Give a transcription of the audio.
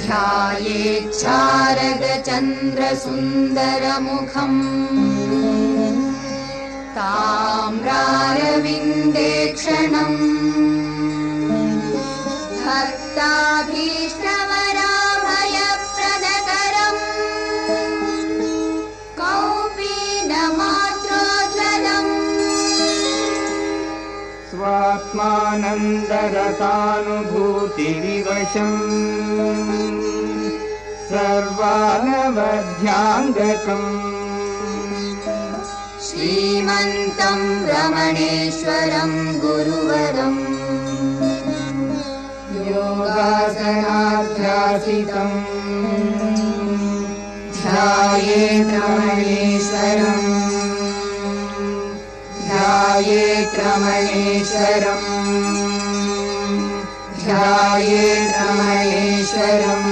ध्यायेच्छारदचन्द्रसुन्दरमुखम् ताम्रारविन्देक्षणम् भक्ताभीष्टवराभयप्रदकरम् कौपीनमात्रोज्ज्वलम् स्वात्मानन्दरसानुभूतिविवशम् सर्वानवध्याङ्गकम् श्रीमन्तं रमणेश्वरं गुरुवरम् योगासनाध्यासितम् ध्यायेत् रमणेश्वरम् ध्यायेत् रमणेश्वरम् ध्यायेत् रमणेश्वरम्